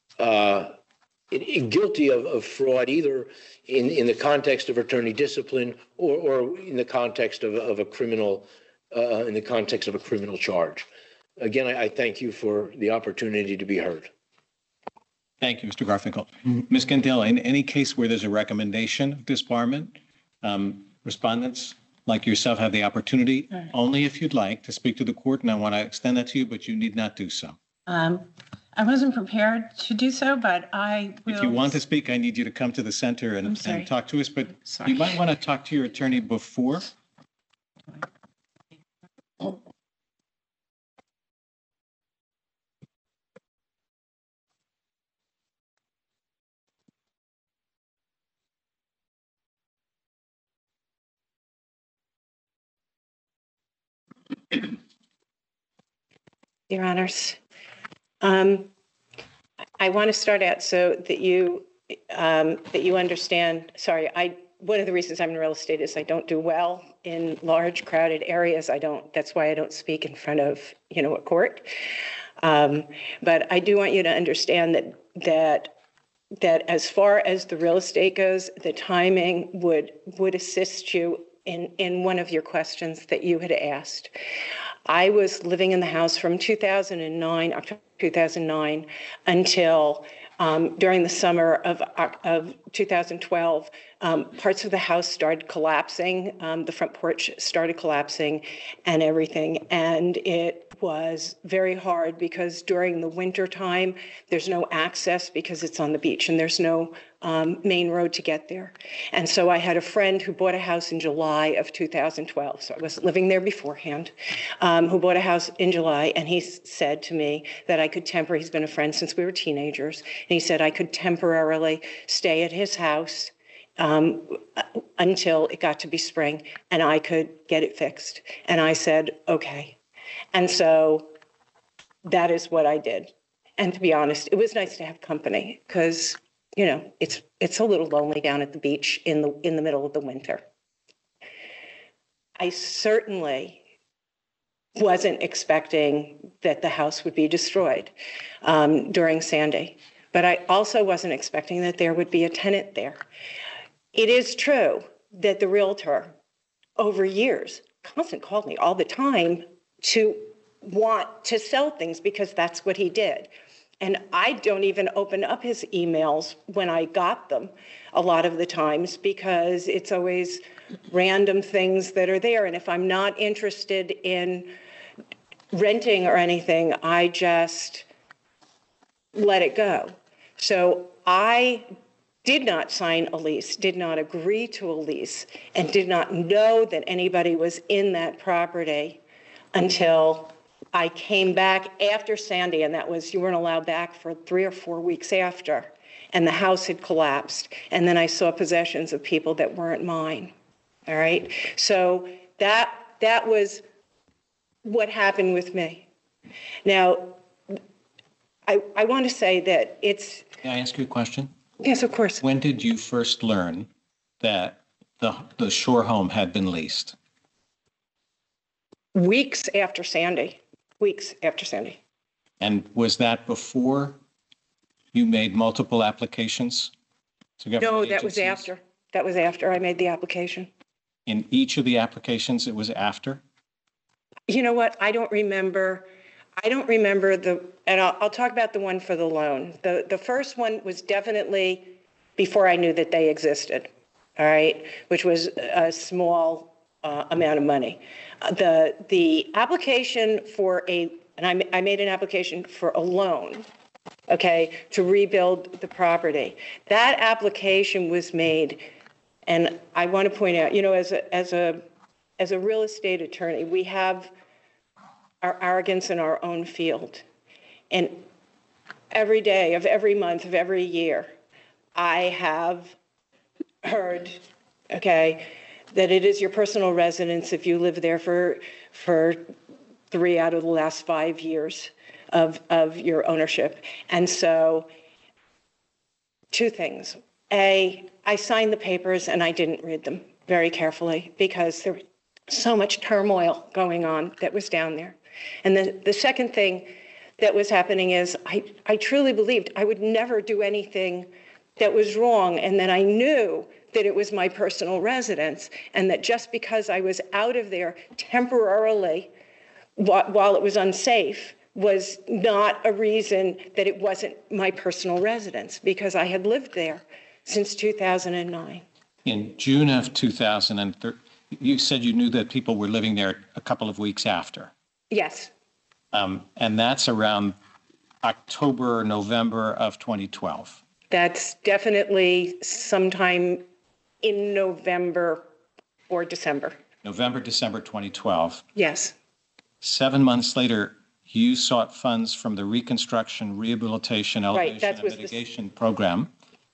guilty of fraud, either in the context of attorney discipline or in the context of a criminal charge. Again, I thank you for the opportunity to be heard. Thank you, Mr. Garfinkel. Ms. Gendel, in any case where there's a recommendation of disbarment, respondents like yourself have the opportunity, only if you'd like, to speak to the court, and I want to extend that to you, but you need not do so. I wasn't prepared to do so, but I will. If you want to speak, I need you to come to the center and talk to us, but you might want to talk to your attorney before. Your Honors, I want to start out so that you understand. Sorry, one of the reasons I'm in real estate is I don't do well in large, crowded areas. That's why I don't speak in front of a court. But I do want you to understand that as far as the real estate goes, the timing would assist you in one of your questions that you had asked. I was living in the house from 2009, October 2009, until during the summer of 2012, parts of the house started collapsing. The front porch started collapsing and everything. And it was very hard because during the winter time, there's no access because it's on the beach and there's no main road to get there. And so I had a friend who bought a house in July of 2012. So I was living there beforehand, who bought a house in July. And he said to me that I could he's been a friend since we were teenagers. And he said I could temporarily stay at his house until it got to be spring and I could get it fixed. And I said, okay. And so that is what I did. And to be honest, it was nice to have company because it's a little lonely down at the beach in the middle of the winter. I certainly wasn't expecting that the house would be destroyed during Sandy, but I also wasn't expecting that there would be a tenant there. It is true that the realtor over years constantly called me all the time to want to sell things because that's what he did. And I don't even open up his emails when I got them a lot of the times because it's always random things that are there. And if I'm not interested in renting or anything, I just let it go. So I did not sign a lease, did not agree to a lease, and did not know that anybody was in that property until I came back after Sandy, and that was, you weren't allowed back for 3 or 4 weeks after, and the house had collapsed. And then I saw possessions of people that weren't mine, all right? So that was what happened with me. Now, I want to say that it's... May I ask you a question? Yes, of course. When did you first learn that the shore home had been leased? Weeks after Sandy. And was that before you made multiple applications to government agencies? No, that was after. That was after I made the application. In each of the applications, it was after? You know what? I don't remember and I'll talk about the one for the loan. The first one was definitely before I knew that they existed, all right, which was a small amount of money. The application for I made an application for a loan okay, to rebuild the property. That application was made, and I want to point out, as a real estate attorney, we have our arrogance in our own field. And every day of every month of every year, I have heard, okay, that it is your personal residence if you live there for 3 out of the last 5 years of your ownership. And so, two things. A, I signed the papers and I didn't read them very carefully because there was so much turmoil going on that was down there. And the second thing that was happening is I truly believed I would never do anything that was wrong, and that I knew that it was my personal residence, and that just because I was out of there temporarily while it was unsafe was not a reason that it wasn't my personal residence, because I had lived there since 2009. In June of 2013, you said you knew that people were living there a couple of weeks after. Yes. And that's around October, November of 2012. That's definitely sometime in November or December. November, December 2012. Yes. 7 months later, you sought funds from the Reconstruction, Rehabilitation, Elevation, and Mitigation Program.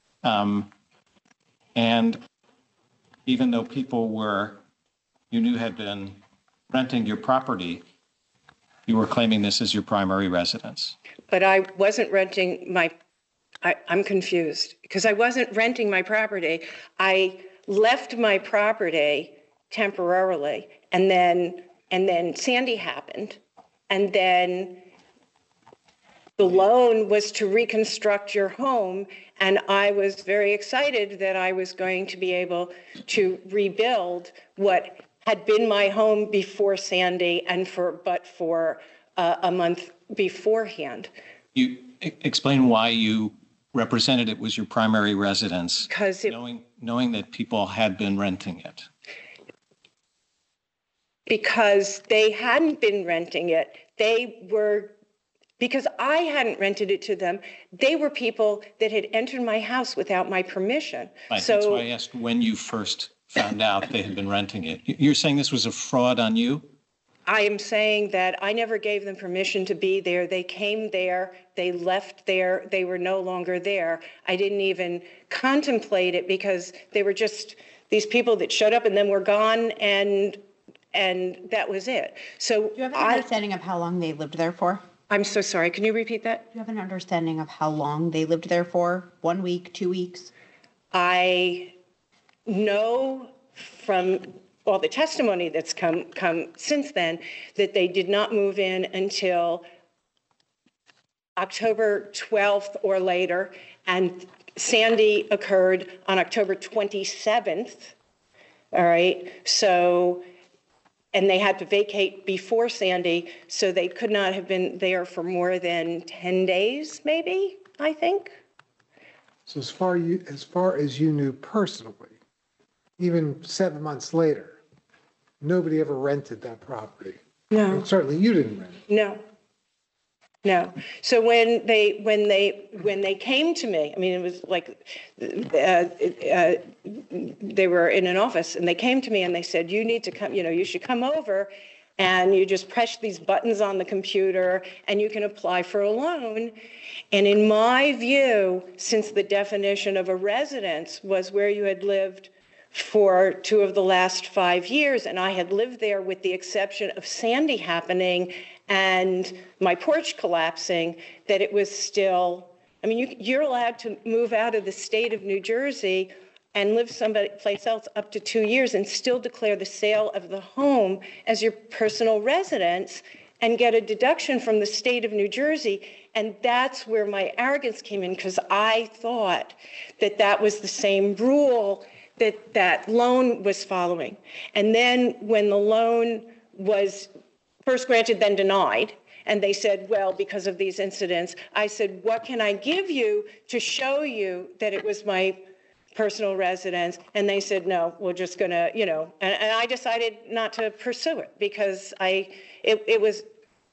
And even though people you knew had been renting your property, you were claiming this as your primary residence. But I wasn't renting I'm confused, because I wasn't renting my property. I left my property temporarily, and then Sandy happened, and then the loan was to reconstruct your home, and I was very excited that I was going to be able to rebuild what had been my home before Sandy and for a month beforehand. You explain why you represented it was your primary residence, Because knowing that people had been renting it. Because they hadn't been renting it. Because I hadn't rented it to them, they were people that had entered my house without my permission. Right, So that's why I asked when you first found out they had been renting it. You're saying this was a fraud on you? I am saying that I never gave them permission to be there. They came there, they left there, they were no longer there. I didn't even contemplate it because they were just these people that showed up and then were gone, and that was it. So Do you have an understanding of how long they lived there for? I'm so sorry. Can you repeat that? Do you have an understanding of how long they lived there for? 1 week, 2 weeks? I know from all the testimony that's come since then that they did not move in until October 12th or later, and Sandy occurred on October 27th. All right. So, and they had to vacate before Sandy, so they could not have been there for more than 10 days, maybe, I think. So as far as you knew personally, even 7 months later, nobody ever rented that property. No. And certainly you didn't rent it. No. So when they came to me, I mean, it was like they were in an office, and they came to me and they said, "You need to come. You should come over, and you just press these buttons on the computer, and you can apply for a loan." And in my view, since the definition of a residence was where you had lived for 2 of the last 5 years, and I had lived there with the exception of Sandy happening and my porch collapsing, that it was still, I mean, you're allowed to move out of the state of New Jersey and live someplace else up to 2 years and still declare the sale of the home as your personal residence and get a deduction from the state of New Jersey. And that's where my arrogance came in, because I thought that was the same rule that loan was following. And then when the loan was first granted, then denied, and they said, well, because of these incidents, I said, what can I give you to show you that it was my personal residence? And they said, no, we're just gonna, and I decided not to pursue it because it was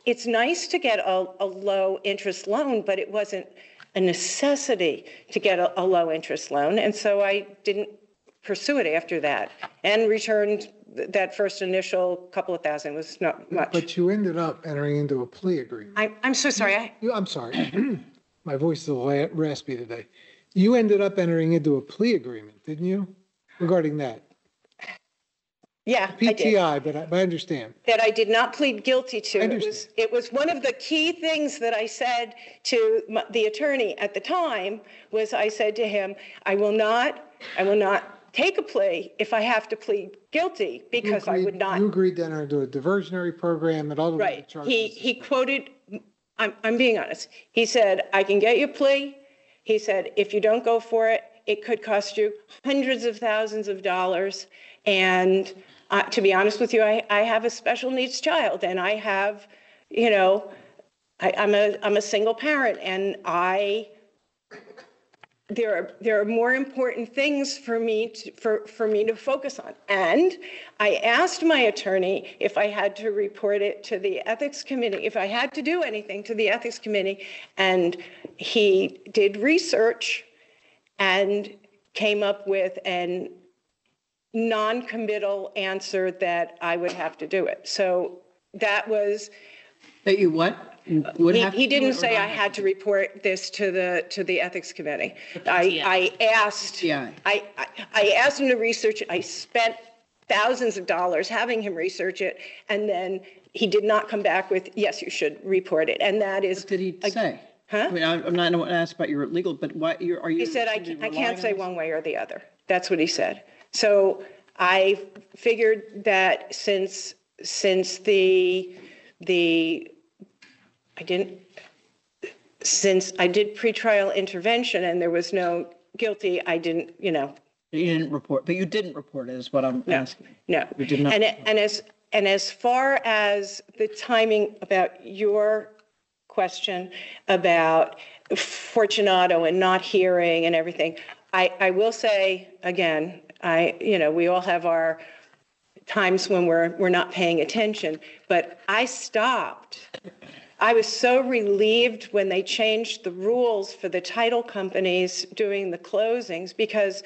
it's nice to get a low interest loan, but it wasn't a necessity to get a low interest loan. And so I didn't pursue it after that and returned that first initial couple of thousand. Was not much. But you ended up entering into a plea agreement. I'm so sorry. I'm sorry. My voice is a little raspy today. You ended up entering into a plea agreement, didn't you? Regarding that. Yeah, I did. PTI, but I understand. That I did not plead guilty to. I understand. It was one of the key things that I said to the attorney at the time. Was I said to him, I will not take a plea if I have to plead guilty, because I would not. You agreed to enter into a diversionary program and all of Right. the charges. He quoted, I'm being honest. He said, I can get you a plea. He said, if you don't go for it, it could cost you hundreds of thousands of dollars. And to be honest with you, I have a special needs child, and I have, I'm a single parent, and there are more important things for me to focus on. And I asked my attorney if I had to report it to the ethics committee, if I had to do anything to the ethics committee, and he did research and came up with an non-committal answer that I would have to do it. So that was. That you what? He didn't say I had to report this to the ethics committee. I asked. Yeah. I asked him to research it. I spent thousands of dollars having him research it, and then he did not come back with, yes, you should report it. And that is. What did he say? Huh? I mean, I'm not going to ask about your legal, but why are you? He said I can't say one way or the other. That's what he said. So I figured that since I did pretrial intervention and there was no guilty, I didn't, You didn't report, but you didn't report it, is what I'm asking. No. You did not. And as far as the timing about your question about Fortunato and not hearing and everything, I will say again, we all have our times when we're not paying attention, but I stopped. I was so relieved when they changed the rules for the title companies doing the closings, because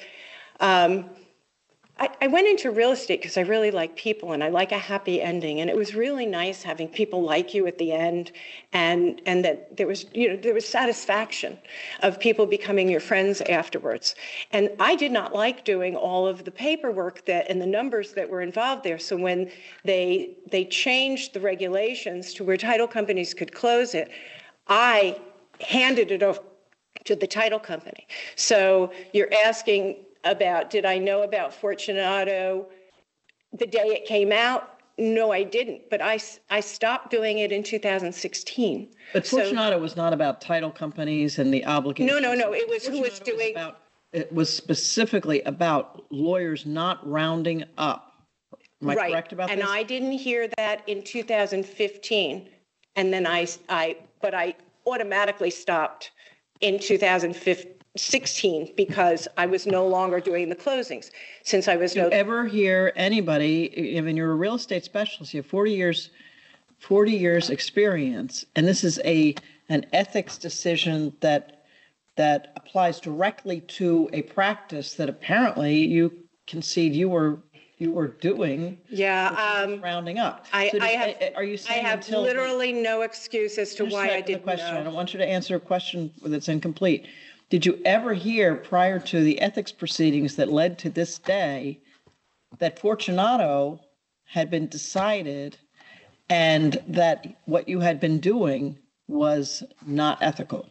I went into real estate because I really like people and I like a happy ending. And it was really nice having people like you at the end, and that there was satisfaction of people becoming your friends afterwards. And I did not like doing all of the paperwork and the numbers that were involved there. So when they changed the regulations to where title companies could close it, I handed it off to the title company. So you're asking about, did I know about Fortunato the day it came out? No, I didn't. But I stopped doing it in 2016. But Fortunato was not about title companies and the obligations. No. It was who was doing. It was specifically about lawyers not rounding up. Am I correct about this? And I didn't hear that in 2015. And then I automatically stopped in 2016 because I was no longer doing the closings. Since I was Do you ever hear anybody, I mean, you're a real estate specialist, you have 40 years experience, and this is an ethics decision that applies directly to a practice that apparently you concede you were doing. Yeah. Rounding up. Are you saying I have literally no excuse as to why I didn't know. I don't want you to answer a question that's incomplete. Did you ever hear prior to the ethics proceedings that led to this day that Fortunato had been decided and that what you had been doing was not ethical?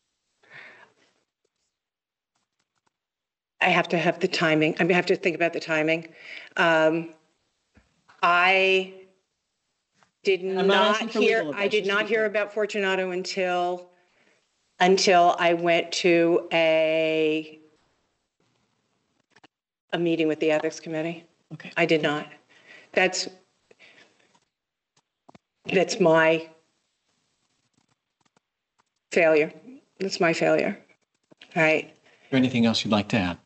I have to have the timing. I have to think about the timing. I did not hear about Fortunato until I went to a meeting with the ethics committee. Okay. I did not. That's my failure. That's my failure. All right. Is there anything else you'd like to add?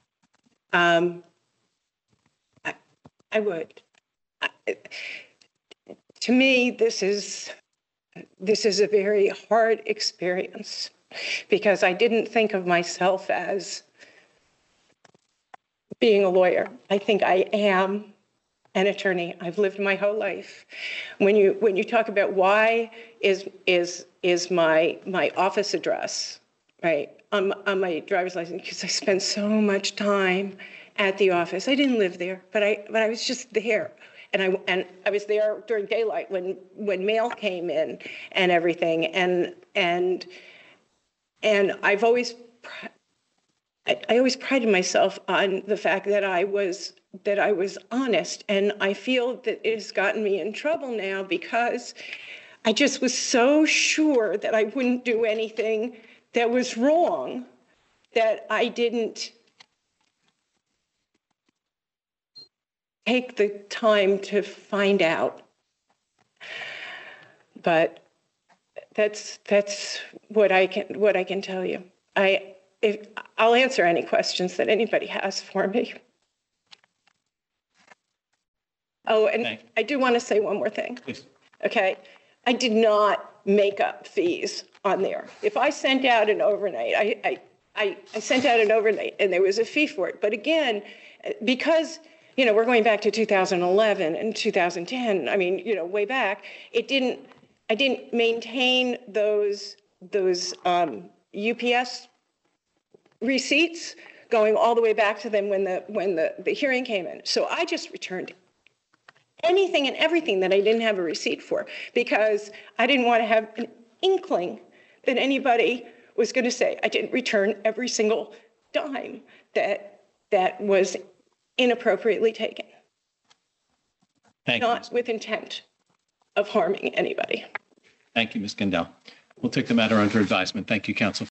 I would. To me, this is this is a very hard experience because I didn't think of myself as being a lawyer. I think I am an attorney. I've lived my whole life. When you talk about why is my office address, right, on my driver's license, because I spent so much time at the office. I didn't live there, but I was just there. And I was there during daylight when mail came in and everything. And I've always I always prided myself on the fact that I was honest, and I feel that it has gotten me in trouble now because I just was so sure that I wouldn't do anything that was wrong that I didn't take the time to find out. But that's what I can tell you. I'll answer any questions that anybody has for me. Oh, and I do want to say one more thing. Please. Okay, I did not make up fees on there. If I sent out an overnight, I sent out an overnight and there was a fee for it. But again, because we're going back to 2011 and 2010. I mean, way back. I didn't maintain those UPS receipts going all the way back to them when the hearing came in. So I just returned anything and everything that I didn't have a receipt for because I didn't want to have an inkling that anybody was going to say I didn't return every single dime that was inappropriately taken. Thank you. Not with intent of harming anybody. Thank you, Ms. Gendel. We'll take the matter under advisement. Thank you, counsel.